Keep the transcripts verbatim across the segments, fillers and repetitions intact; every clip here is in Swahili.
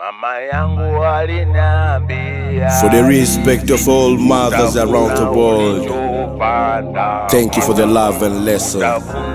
Mama yangu aliniambia, for the respect of all mothers around the world, thank you for the love and lesson.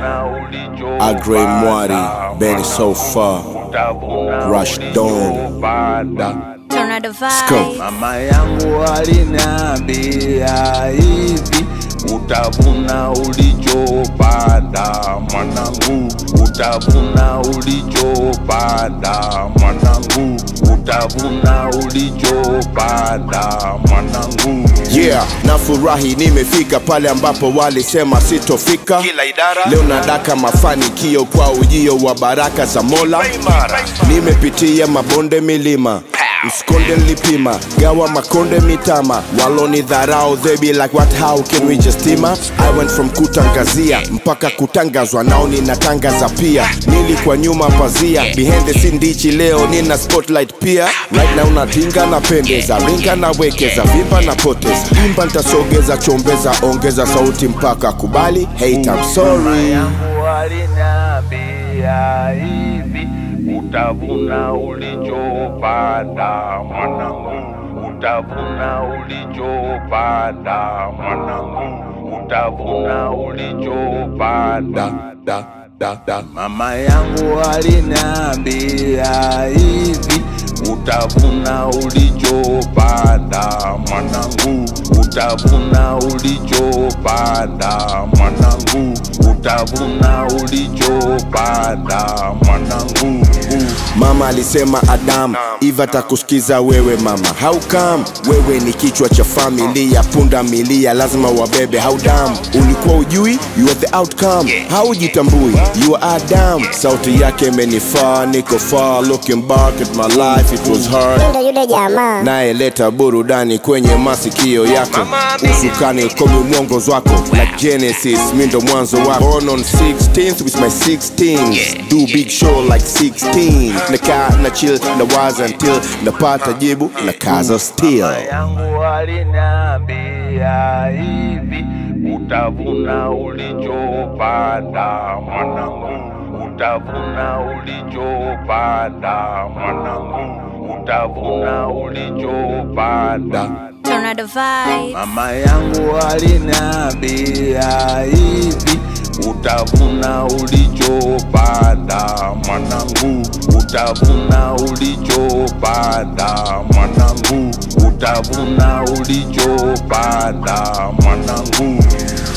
Agrey Mwari, Benny So Far, Rush Dawn, Turn on the vibe. mama yangu aliniambia hivi, utavuna ulichopanda mwanangu, utavuna ulichopanda mwanangu, utavuna ulichopanda mwanangu. Yeah, nafurahi nimefika pale ambapo walisema sitofika. Kila idara leo nadaka mafanikio kwa ujio wa baraka za Mola. Nimepitia mabonde milima, msikonde nilipima, gawa makonde mitama. Waloni dharau, they be like what, how can we just team up? I went from kutangazia mpaka kutangazwa, nao ninatangaza pia. Nilikuwa nyuma pazia, behind the scene ndichi, leo nina spotlight pia. Right now natinga na pendeza, ringa na wekeza, vimba na poteza. Imba ntasogeza, chombeza, ongeza sauti mpaka kubali. Hate, I'm sorry. Mama yangu aliniambia hivi, utavuna ulichopanda mwanangu, utavuna ulichopanda mwanangu, utavuna ulichopanda. Da, da, da. Mama yangu aliniambia hivi, utavuna ulichopanda mwanangu, utavuna ulichopanda mwanangu, utavuna ulichopanda mwanangu. Mama alisema Adam, Eva takusikiza wewe mama. How come? Wewe ni kichwa cha familia, punda milia lazima wabebe. How damn? Ulikuwa ujui? You are the outcome. How ujitambui? You are Adam. Sauti yake imenifaa, niko far, looking back at my life it was hard. Ndio yule jamaa. Naye leta burudani kwenye masikio yako, usukani komi mwongozo wako. Like Genesis, mindo mwanzo wako. Born on sixteenth with my sixteens, do big show like sixteen. Nakaa na chill na waza until napata jibu na kaza still. Mama yangu aliniambia hivi, utavuna ulichopanda mwanangu, utavuna ulichopanda mwanangu, utavuna ulichopanda. Turn on the vibe. Mama yangu aliniambia hivi, utavuna ulichopanda mwanangu, utavuna ulichopanda mwanangu, utavuna ulichopanda mwanangu.